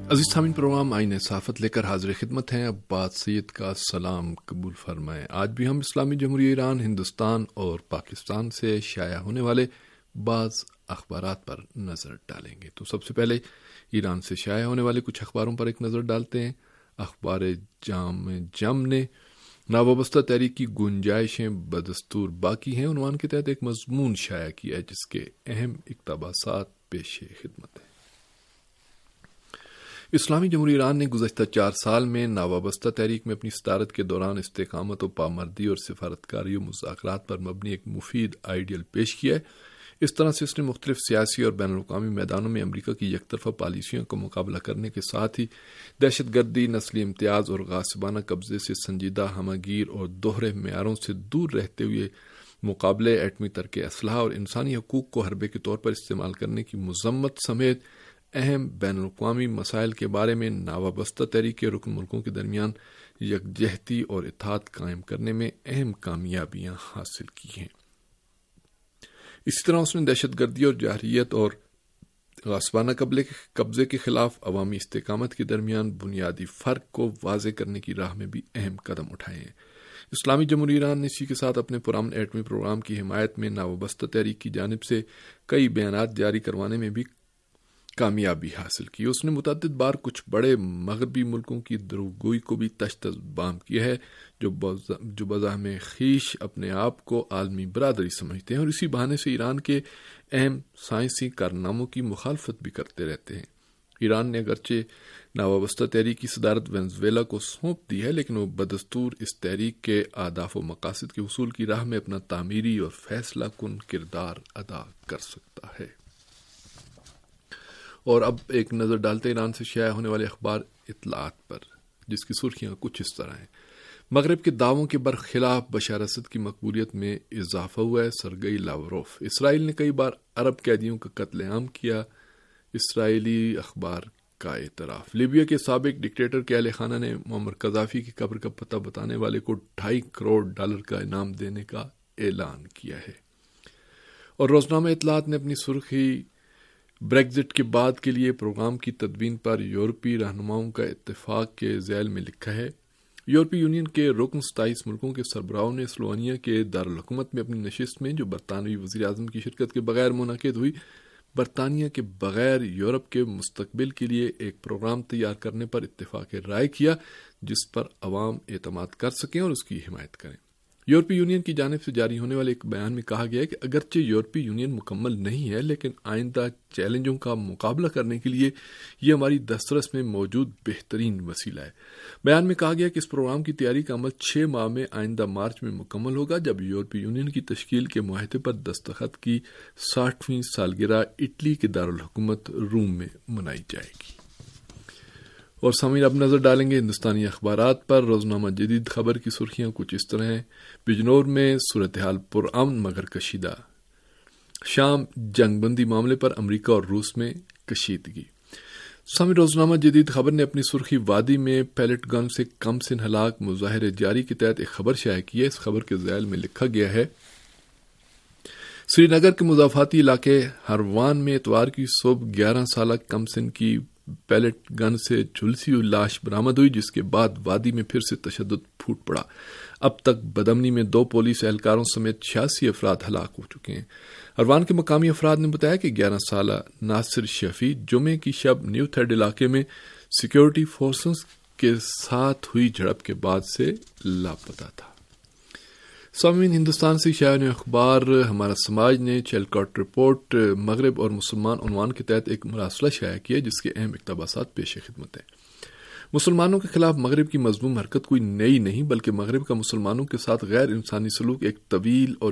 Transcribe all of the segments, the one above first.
عزیز سامعین، پروگرام آئین صحافت لے کر حاضر خدمت ہیں. عباس سید کا سلام قبول فرمائیں. آج بھی ہم اسلامی جمہوریہ ایران، ہندوستان اور پاکستان سے شائع ہونے والے بعض اخبارات پر نظر ڈالیں گے. تو سب سے پہلے ایران سے شائع ہونے والے کچھ اخباروں پر ایک نظر ڈالتے ہیں. اخبار جام نے ناوابستہ تحریک کی گنجائشیں بدستور باقی ہیں عنوان کے تحت ایک مضمون شائع کیا ہے جس کے اہم اقتباسات پیش خدمت ہیں. اسلامی جمہوریہ ایران نے گزشتہ 4 سال میں ناوابستہ تحریک میں اپنی صدارت کے دوران استقامت و پامردی اور سفارتکاری و مذاکرات پر مبنی ایک مفید آئیڈیل پیش کیا ہے. اس طرح سے اس نے مختلف سیاسی اور بین الاقوامی میدانوں میں امریکہ کی یک طرفہ پالیسیوں کا مقابلہ کرنے کے ساتھ ہی دہشت گردی، نسلی امتیاز اور غاصبانہ قبضے سے سنجیدہ، ہمہ گیر اور دوہرے معیاروں سے دور رہتے ہوئے مقابلے، ایٹمی ترک اسلحہ اور انسانی حقوق کو حربے کے طور پر استعمال کرنے کی مذمت سمیت اہم بین الاقوامی مسائل کے بارے میں ناوابستہ تحریک کے رکن ملکوں کے درمیان یکجہتی اور اتحاد قائم کرنے میں اہم کامیابیاں حاصل کی ہیں. اسی طرح اس نے دہشت گردی اور جارحیت اور غاصبانہ قبضے کے خلاف عوامی استقامت کے درمیان بنیادی فرق کو واضح کرنے کی راہ میں بھی اہم قدم اٹھائے ہیں. اسلامی جمہوریہ ایران نے اسی کے ساتھ اپنے پرامن ایٹمی پروگرام کی حمایت میں ناوابستہ تحریک کی جانب سے کئی بیانات جاری کروانے میں بھی کامیابی حاصل کی. اس نے متعدد بار کچھ بڑے مغربی ملکوں کی دروگوئی کو بھی تشت بام کیا ہے جو بزعم خیش اپنے آپ کو عالمی برادری سمجھتے ہیں اور اسی بہانے سے ایران کے اہم سائنسی کارناموں کی مخالفت بھی کرتے رہتے ہیں. ایران نے اگرچہ ناوابستہ تحریک کی صدارت وینزویلا کو سونپ دی ہے، لیکن وہ بدستور اس تحریک کے اہداف و مقاصد کے حصول کی راہ میں اپنا تعمیری اور فیصلہ کن کردار ادا کر سکتا ہے. اور اب ایک نظر ڈالتے ایران سے شائع ہونے والے اخبار اطلاعات پر، جس کی سرخیاں کچھ اس طرح ہیں. مغرب کے دعووں کے برخلاف بشار اسد کی مقبولیت میں اضافہ ہوا ہے. Sergei Lavrov. اسرائیل نے کئی بار عرب قیدیوں کا قتل عام کیا. اسرائیلی اخبار کا اعتراف. لیبیا کے سابق ڈکٹیٹر کے اہل خانہ نے معمر قذافی کی قبر کا پتہ بتانے والے کو $2.5 کروڑ کا انعام دینے کا اعلان کیا ہے. اور روزنامہ اطلاعات نے اپنی سرخی بریگزٹ کے بعد کے لیے پروگرام کی تدوین پر یورپی رہنماؤں کا اتفاق کے ذیل میں لکھا ہے. یورپی یونین کے رکن 27 ملکوں کے سربراہوں نے سلوونیا کے دارالحکومت میں اپنی نشست میں، جو برطانوی وزیر اعظم کی شرکت کے بغیر منعقد ہوئی، برطانیہ کے بغیر یورپ کے مستقبل کے لیے ایک پروگرام تیار کرنے پر اتفاق رائے کیا جس پر عوام اعتماد کر سکیں اور اس کی حمایت کریں. یورپی یونین کی جانب سے جاری ہونے والے ایک بیان میں کہا گیا ہے کہ اگرچہ یورپی یونین مکمل نہیں ہے، لیکن آئندہ چیلنجوں کا مقابلہ کرنے کے لیے یہ ہماری دسترس میں موجود بہترین وسیلہ ہے. بیان میں کہا گیا کہ اس پروگرام کی تیاری کا عمل 6 ماہ میں آئندہ مارچ میں مکمل ہوگا، جب یورپی یونین کی تشکیل کے معاہدے پر دستخط کی 60ویں سالگرہ اٹلی کے دارالحکومت روم میں منائی جائے گی. اور سامعین، اب نظر ڈالیں گے ہندوستانی اخبارات پر. روزنامہ جدید خبر کی سرخیاں کچھ اس طرح ہیں. بجنور میں صورتحال پرامن مگر کشیدہ. شام جنگ بندی معاملے پر امریکہ اور روس میں کشیدگی. سامعین، روزنامہ جدید خبر نے اپنی سرخی وادی میں پیلٹ گن سے کم سن ہلاک مظاہرے جاری کے تحت ایک خبر شائع کی ہے. اس خبر کے ذیل میں لکھا گیا ہے: سری نگر کے مضافاتی علاقے ہروان میں اتوار کی صبح 11 سالہ کم سن کی پیلٹ گن سے جھلسی ہوئی لاش برآمد ہوئی، جس کے بعد وادی میں پھر سے تشدد پھوٹ پڑا. اب تک بدامنی میں 2 پولیس اہلکاروں سمیت 86 افراد ہلاک ہو چکے ہیں. ہروان کے مقامی افراد نے بتایا کہ 11 سالہ ناصر شفیع جمعے کی شب نیو تھرڈ علاقے میں سیکیورٹی فورسز کے ساتھ ہوئی جھڑپ کے بعد سے لاپتہ تھا. سامعین، ہندوستان سے شائع ہونے اخبار ہمارا سماج نے چیلکاٹ رپورٹ مغرب اور مسلمان عنوان کے تحت ایک مراسلہ شائع کیا جس کے اہم اقتباسات پیش خدمت ہیں. مسلمانوں کے خلاف مغرب کی مذموم حرکت کوئی نئی نہیں، بلکہ مغرب کا مسلمانوں کے ساتھ غیر انسانی سلوک ایک طویل اور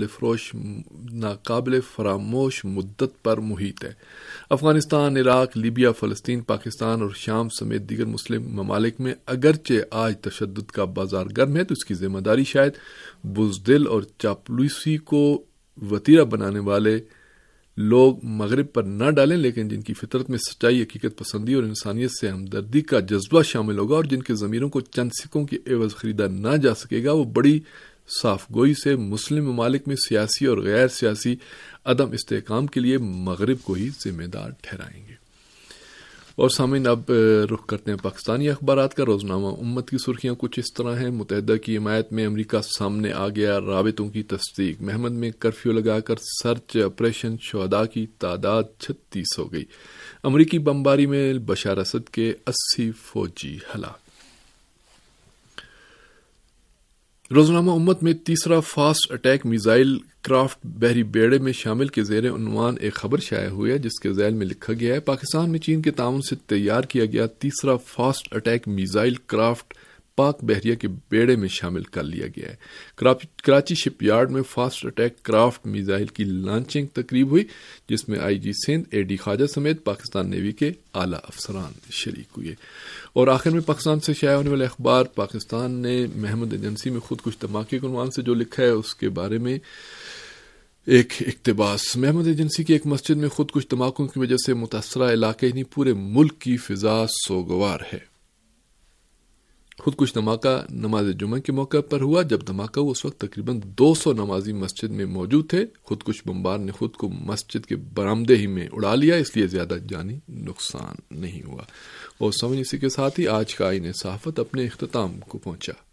ناقابل فراموش مدت پر محیط ہے. افغانستان، عراق، لیبیا، فلسطین، پاکستان اور شام سمیت دیگر مسلم ممالک میں اگرچہ آج تشدد کا بازار گرم ہے، تو اس کی ذمہ داری شاید بزدل اور چاپلوسی کو وتیرہ بنانے والے لوگ مغرب پر نہ ڈالیں، لیکن جن کی فطرت میں سچائی، حقیقت پسندی اور انسانیت سے ہمدردی کا جذبہ شامل ہوگا اور جن کے ضمیروں کو چند سکوں کی عوض خریدا نہ جا سکے گا، وہ بڑی صاف گوئی سے مسلم ممالک میں سیاسی اور غیر سیاسی عدم استحکام کے لیے مغرب کو ہی ذمہ دار ٹھہرائیں گے. اور سامعین اب رخ کرتے ہیں پاکستانی اخبارات کا۔ روزنامہ امت کی سرخیاں کچھ اس طرح ہیں۔ متحدہ کی حمایت میں امریکہ سامنے آ گیا، رابطوں کی تصدیق۔ مہمند میں کرفیو لگا کر سرچ آپریشن، شہداء کی تعداد 36 ہو گئی۔ امریکی بمباری میں بشار اسد کے 80 فوجی ہلاک۔ روزنامہ امت میں تیسرا فاسٹ اٹیک میزائل کرافٹ بحری بیڑے میں شامل کے زیر عنوان ایک خبر شائع ہوئی ہے، جس کے ذیل میں لکھا گیا ہے: پاکستان میں چین کے تعاون سے تیار کیا گیا تیسرا فاسٹ اٹیک میزائل کرافٹ پاک بحریہ کے بیڑے میں شامل کر لیا گیا ہے۔ کراچی شپ یارڈ میں فاسٹ اٹیک کرافٹ میزائل کی لانچنگ تقریب ہوئی، جس میں آئی جی سندھ اے ڈی خواجہ سمیت پاکستان نیوی کے اعلیٰ افسران شریک ہوئے۔ اور آخر میں پاکستان سے شائع ہونے والے اخبار۔ پاکستان نے مہمند ایجنسی میں خود کش دھماکے کے عنوان سے جو لکھا ہے اس کے بارے میں ایک اقتباس۔ مہمند ایجنسی کی ایک مسجد میں خود کش دھماکوں کی وجہ سے متاثرہ علاقے نہیں پورے ملک کی فضا سوگوار ہے۔ خودکش دھماکہ نماز جمعہ کے موقع پر ہوا۔ جب دھماکہ ہوا اس وقت تقریباً 200 نمازی مسجد میں موجود تھے۔ خودکش بمبار نے خود کو مسجد کے برآمدے ہی میں اڑا لیا، اس لیے زیادہ جانی نقصان نہیں ہوا۔ اور سمجھ اسی کے ساتھ ہی آج کا آئین صحافت اپنے اختتام کو پہنچا۔